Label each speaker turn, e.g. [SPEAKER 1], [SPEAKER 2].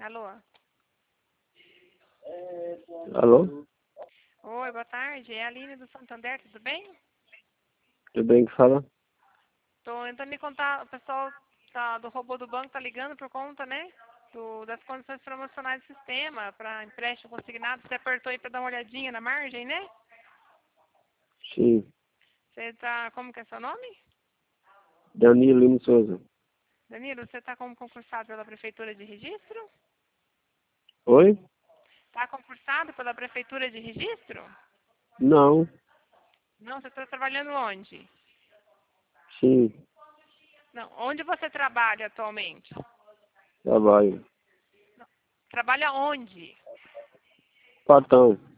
[SPEAKER 1] Alô?
[SPEAKER 2] Alô?
[SPEAKER 1] Oi, boa tarde. É a Aline do Santander, tudo bem?
[SPEAKER 2] Tudo bem que fala?
[SPEAKER 1] Tô tentando me contar, o pessoal do robô do banco tá ligando por conta, né? Das condições promocionais do sistema para empréstimo consignado. Você apertou aí para dar uma olhadinha na margem, né?
[SPEAKER 2] Sim.
[SPEAKER 1] Você tá, como que é seu nome?
[SPEAKER 2] Danilo Lima Souza.
[SPEAKER 1] Danilo, você tá como concursado pela Prefeitura de Registro?
[SPEAKER 2] Oi?
[SPEAKER 1] Tá concursado pela Prefeitura de Registro?
[SPEAKER 2] Não.
[SPEAKER 1] Não, você está trabalhando onde?
[SPEAKER 2] Sim.
[SPEAKER 1] Não, onde você trabalha atualmente?
[SPEAKER 2] Trabalho.
[SPEAKER 1] Trabalha onde?
[SPEAKER 2] Patão.